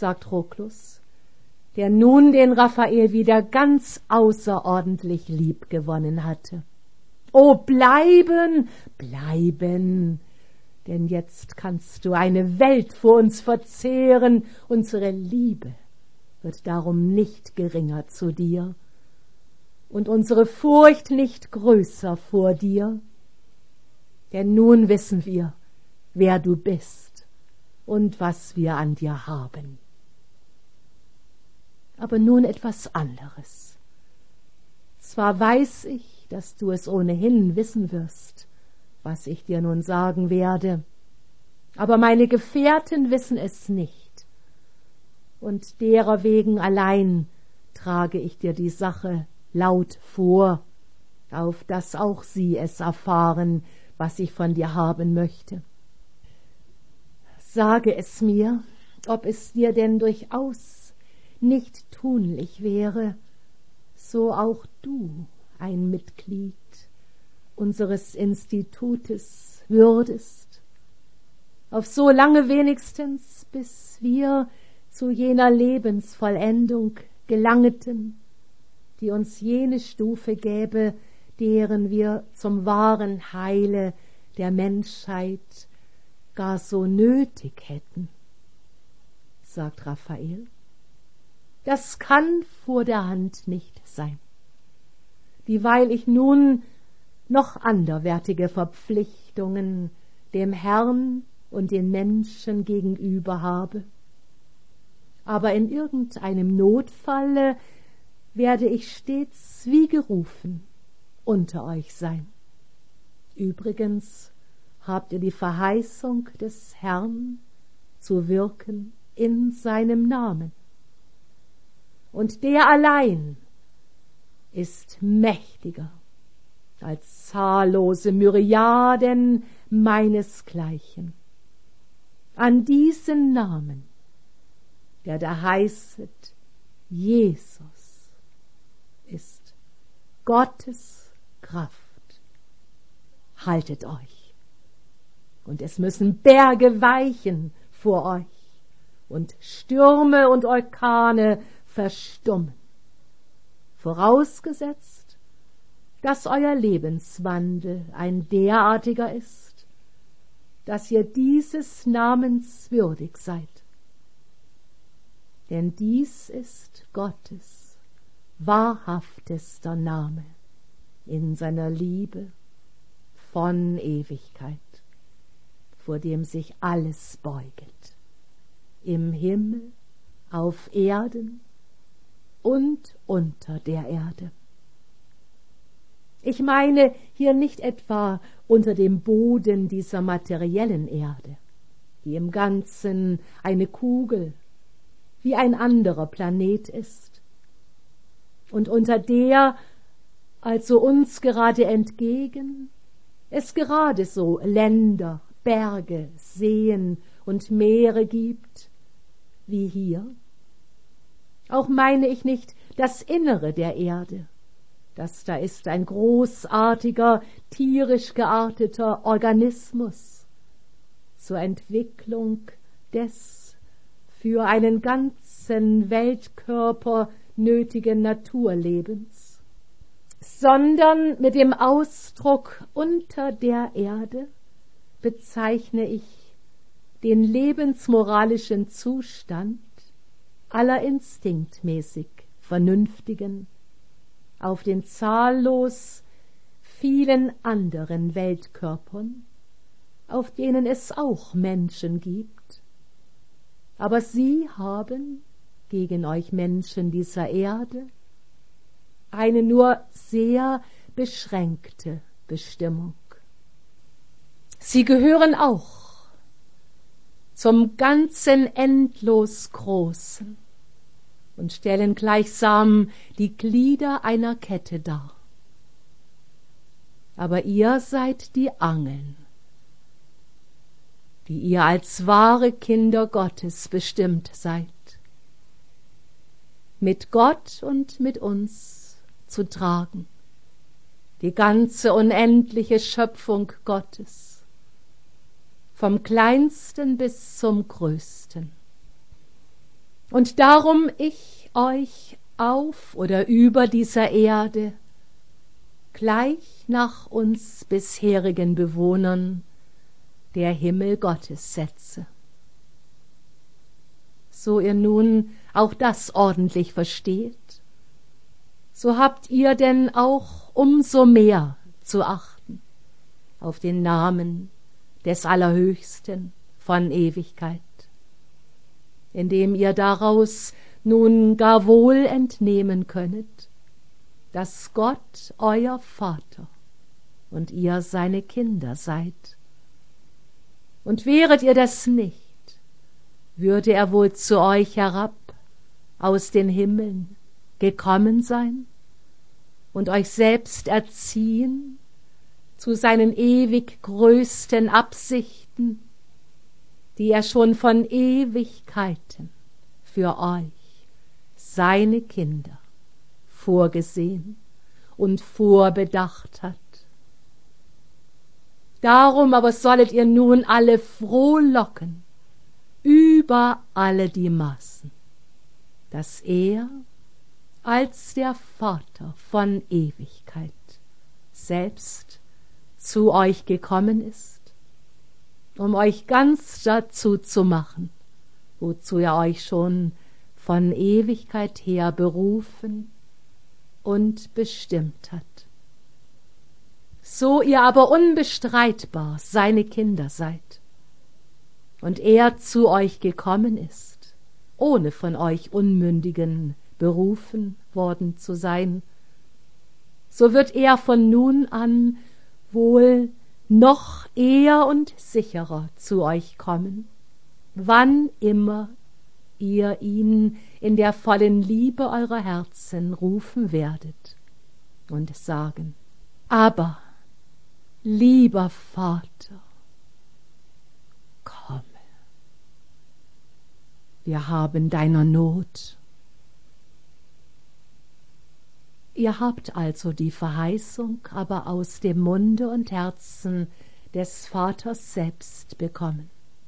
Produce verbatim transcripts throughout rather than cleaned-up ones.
sagt Roklus, der nun den Raphael wieder ganz außerordentlich lieb gewonnen hatte. O, bleiben, bleiben, denn jetzt kannst du eine Welt vor uns verzehren, unsere Liebe wird darum nicht geringer zu dir und unsere Furcht nicht größer vor dir, denn nun wissen wir, wer du bist und was wir an dir haben. Aber nun etwas anderes. Zwar weiß ich, dass du es ohnehin wissen wirst, was ich dir nun sagen werde, aber meine Gefährten wissen es nicht, und derer wegen allein trage ich dir die Sache laut vor, auf dass auch sie es erfahren, was ich von dir haben möchte. Sage es mir, ob es dir denn durchaus nicht tunlich wäre, so auch du ein Mitglied unseres Institutes würdest, auf so lange wenigstens, bis wir zu jener Lebensvollendung gelangeten, die uns jene Stufe gäbe, deren wir zum wahren Heile der Menschheit gar so nötig hätten, sagt Raphael. Das kann vor der Hand nicht sein, dieweil ich nun noch anderwärtige Verpflichtungen dem Herrn und den Menschen gegenüber habe. Aber in irgendeinem Notfalle werde ich stets wie gerufen unter euch sein. Übrigens habt ihr die Verheißung des Herrn zu wirken in seinem Namen. Und der allein ist mächtiger als zahllose Myriaden meinesgleichen. An diesen Namen, der da heißet Jesus, ist Gottes Kraft. Haltet euch, und es müssen Berge weichen vor euch und Stürme und Orkane verstummen, vorausgesetzt, dass euer Lebenswandel ein derartiger ist, dass ihr dieses Namens würdig seid. Denn dies ist Gottes wahrhaftester Name in seiner Liebe von Ewigkeit, vor dem sich alles beuget, im Himmel, auf Erden und unter der Erde. Ich meine hier nicht etwa unter dem Boden dieser materiellen Erde, die im Ganzen eine Kugel wie ein anderer Planet ist, und unter der, also uns gerade entgegen, es gerade so Länder, Berge, Seen und Meere gibt, wie hier. Auch meine ich nicht das Innere der Erde, das da ist ein großartiger, tierisch gearteter Organismus zur Entwicklung des für einen ganzen Weltkörper nötigen Naturlebens, sondern mit dem Ausdruck unter der Erde bezeichne ich den lebensmoralischen Zustand aller instinktmäßig Vernünftigen auf den zahllos vielen anderen Weltkörpern, auf denen es auch Menschen gibt. Aber sie haben gegen euch Menschen dieser Erde eine nur sehr beschränkte Bestimmung. Sie gehören auch zum ganzen endlos Großen und stellen gleichsam die Glieder einer Kette dar. Aber ihr seid die Angeln, die ihr als wahre Kinder Gottes bestimmt seid, mit Gott und mit uns zu tragen, die ganze unendliche Schöpfung Gottes, vom Kleinsten bis zum Größten. Und darum ich euch auf oder über dieser Erde gleich nach uns bisherigen Bewohnern der Himmel Gottes setze. So ihr nun auch das ordentlich versteht, so habt ihr denn auch umso mehr zu achten auf den Namen des Allerhöchsten von Ewigkeit, indem ihr daraus nun gar wohl entnehmen könnet, dass Gott euer Vater und ihr seine Kinder seid. Und wäret ihr das nicht, würde er wohl zu euch herab aus den Himmeln gekommen sein und euch selbst erziehen zu seinen ewig größten Absichten, die er schon von Ewigkeiten für euch, seine Kinder, vorgesehen und vorbedacht hat. Darum aber sollet ihr nun alle frohlocken über alle die Maßen, dass er als der Vater von Ewigkeit selbst zu euch gekommen ist, um euch ganz dazu zu machen, wozu er euch schon von Ewigkeit her berufen und bestimmt hat. So ihr aber unbestreitbar seine Kinder seid und er zu euch gekommen ist, ohne von euch Unmündigen berufen worden zu sein, so wird er von nun an wohl noch eher und sicherer zu euch kommen, wann immer ihr ihn in der vollen Liebe eurer Herzen rufen werdet und sagen: Aber, lieber Vater, komme. Wir haben deiner Not. Ihr habt also die Verheißung aber aus dem Munde und Herzen des Vaters selbst bekommen.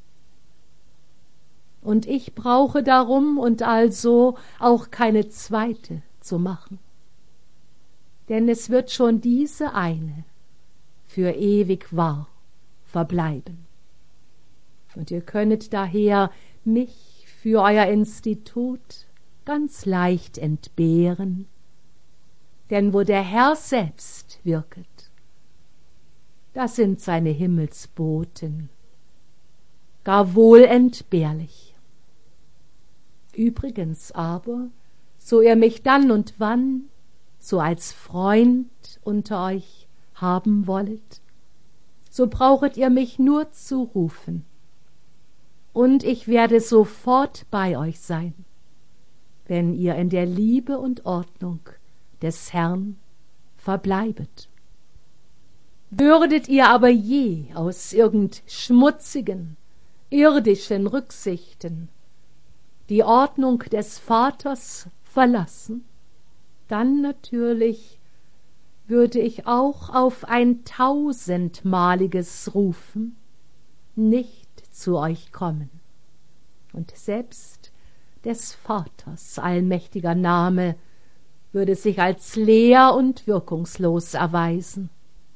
Und ich brauche darum und also auch keine zweite zu machen, denn es wird schon diese eine für ewig wahr verbleiben. Und ihr könnet daher mich für euer Institut ganz leicht entbehren, denn wo der Herr selbst wirket, da sind seine Himmelsboten gar wohl entbehrlich. Übrigens aber, so ihr mich dann und wann so als Freund unter euch haben wollet, so brauchet ihr mich nur zu rufen, und ich werde sofort bei euch sein, wenn ihr in der Liebe und Ordnung des Herrn verbleibet. Würdet ihr aber je aus irgend schmutzigen, irdischen Rücksichten die Ordnung des Vaters verlassen, dann natürlich würde ich auch auf ein tausendmaliges Rufen nicht zu euch kommen, und selbst des Vaters allmächtiger Name würde sich als leer und wirkungslos erweisen.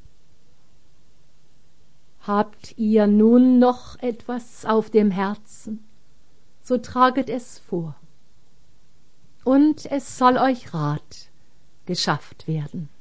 Habt ihr nun noch etwas auf dem Herzen, so traget es vor, und es soll euch Rat geschafft werden.